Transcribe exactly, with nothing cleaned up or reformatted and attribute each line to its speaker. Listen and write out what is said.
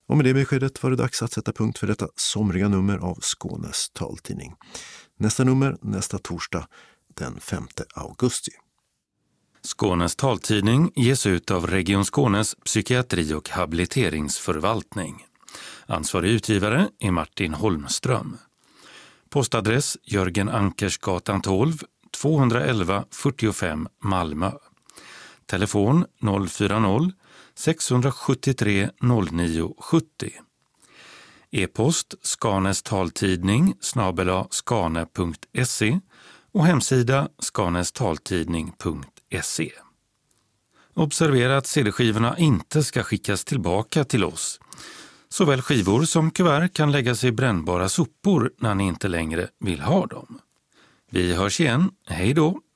Speaker 1: Och med det beskedet var det dags att sätta punkt för detta somriga nummer av Skånes taltidning. Nästa nummer nästa torsdag den femte augusti.
Speaker 2: Skånes taltidning ges ut av Region Skånes psykiatri- och habiliteringsförvaltning. Ansvarig utgivare är Martin Holmström. Postadress Jörgen Ankersgatan tolv, tvåhundraelva fyrtiofem Malmö. Telefon noll fyra noll sex sju tre noll nio sju noll. E-post Skanes taltidning snabel-a skane punkt se och hemsida skanestaltidning punkt se. Observera att C D-skivorna inte ska skickas tillbaka till oss. Såväl skivor som kuvert kan läggas i brännbara sopor när ni inte längre vill ha dem. Vi hörs igen, hej då!